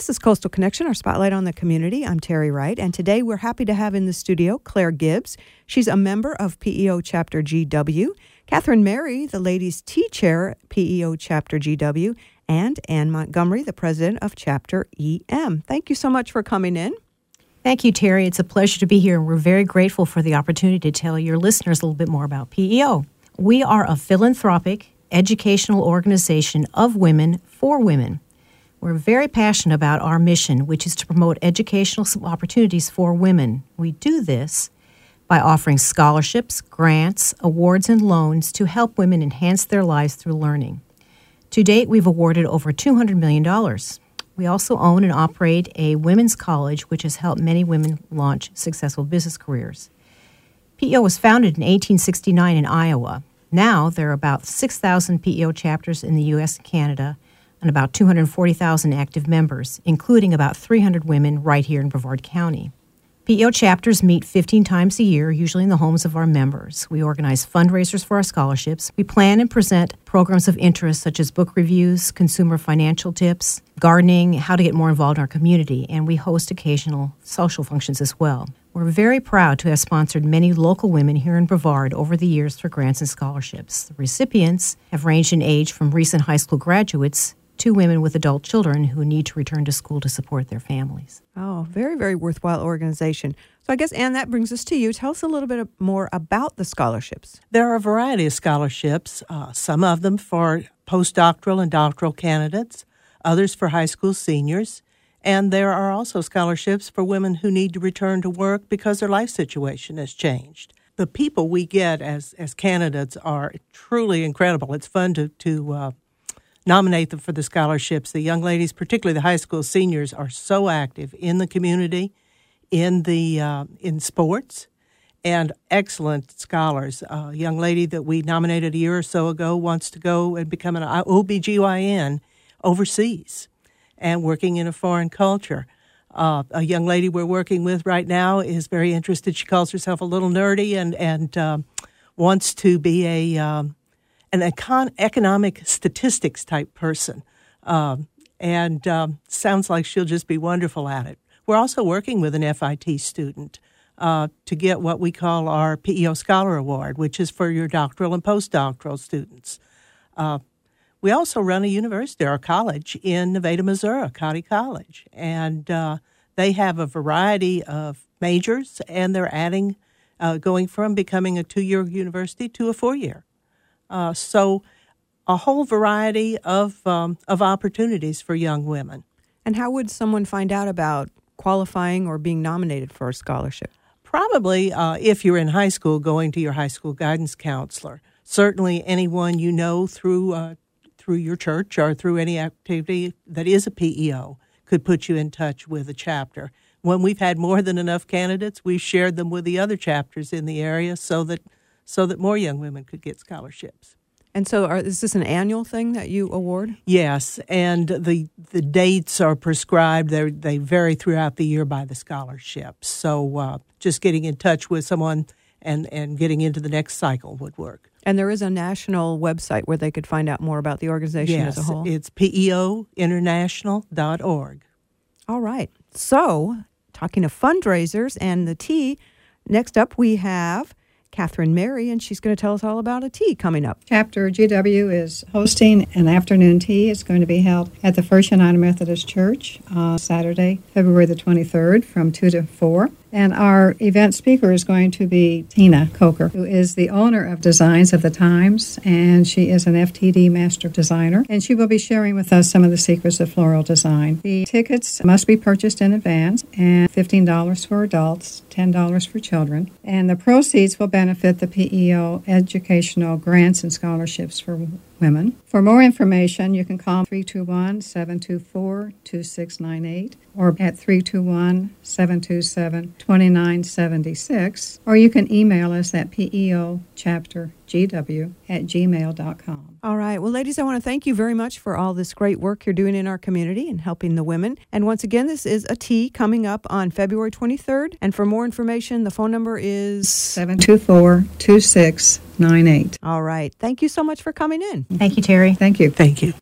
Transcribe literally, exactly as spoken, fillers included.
This is Coastal Connection, our spotlight on the community. I'm Terry Wright, and today we're happy to have in the studio Claire Gibbs. She's a member of P E O Chapter G W, Catherine Mary, the Ladies Tea Chair, P E O Chapter G W, and Ann Montgomery, the president of Chapter E M. Thank you so much for coming in. Thank you, Terry. It's a pleasure to be here, and we're very grateful for the opportunity to tell your listeners a little bit more about P E O. We are a philanthropic, educational organization of women for women. We're very passionate about our mission, which is to promote educational opportunities for women. We do this by offering scholarships, grants, awards, and loans to help women enhance their lives through learning. To date, we've awarded over two hundred million dollars. We also own and operate a women's college, which has helped many women launch successful business careers. P E O was founded in eighteen sixty-nine in Iowa. Now, there are about six thousand P E O chapters in the U S and Canada, and about two hundred forty thousand active members, including about three hundred women right here in Brevard County. P E O chapters meet fifteen times a year, usually in the homes of our members. We organize fundraisers for our scholarships. We plan and present programs of interest such as book reviews, consumer financial tips, gardening, how to get more involved in our community, and we host occasional social functions as well. We're very proud to have sponsored many local women here in Brevard over the years for grants and scholarships. The recipients have ranged in age from recent high school graduates to women with adult children who need to return to school to support their families. Oh, very, very worthwhile organization. So I guess, Ann, that brings us to you. Tell us a little bit more about the scholarships. There are a variety of scholarships, uh, some of them for postdoctoral and doctoral candidates, others for high school seniors, and there are also scholarships for women who need to return to work because their life situation has changed. The people we get as, as candidates are truly incredible. It's fun to, to uh, nominate them for the scholarships. The young ladies, particularly the high school seniors, are so active in the community, in the uh, in sports, and excellent scholars. A young lady that we nominated a year or so ago wants to go and become an O B G Y N overseas and working in a foreign culture. Uh, a young lady we're working with right now is very interested. She calls herself a little nerdy and, and um, wants to be a... Um, an econ- economic statistics type person, um, and um, sounds like she'll just be wonderful at it. We're also working with an F I T student uh, to get what we call our P E O Scholar Award, which is for your doctoral and postdoctoral students. Uh, we also run a university or a college in Nevada, Missouri, Cottey College, and uh, they have a variety of majors, and they're adding, uh, going from becoming a two-year university to a four-year. Uh, so a whole variety of um, of opportunities for young women. And how would someone find out about qualifying or being nominated for a scholarship? Probably, uh, if you're in high school, going to your high school guidance counselor. Certainly anyone you know through uh, through your church or through any activity that is a P E O could put you in touch with a chapter. When we've had more than enough candidates, we've shared them with the other chapters in the area so that so that more young women could get scholarships. And so are, is this an annual thing that you award? Yes, and the the dates are prescribed. They they vary throughout the year by the scholarships. So uh, just getting in touch with someone and, and getting into the next cycle would work. And there is a national website where they could find out more about the organization yes, as a whole? Yes, it's P E O international dot org. All right. So, talking of fundraisers and the tea, next up we have Catherine Mary, and she's going to tell us all about a tea coming up. Chapter G W is hosting an afternoon tea. It's going to be held at the First United Methodist Church uh, Saturday, February the twenty-third from two to four. And our event speaker is going to be Tina Coker, who is the owner of Designs of the Times, and she is an F T D master designer, and she will be sharing with us some of the secrets of floral design. The tickets must be purchased in advance, and fifteen dollars for adults, ten dollars for children, and the proceeds will benefit the P E O educational grants and scholarships for women. For more information, you can call three two one, seven two four, two six nine eight or at three two one, seven two seven, two nine seven six, or you can email us at P E O chapter G W at gmail dot com. All right. Well, ladies, I want to thank you very much for all this great work you're doing in our community and helping the women. And once again, this is a tea coming up on February twenty-third. And for more information, the phone number is seven two four, two six nine eight. All right. Thank you so much for coming in. Thank you, Terry. Thank you. Thank you.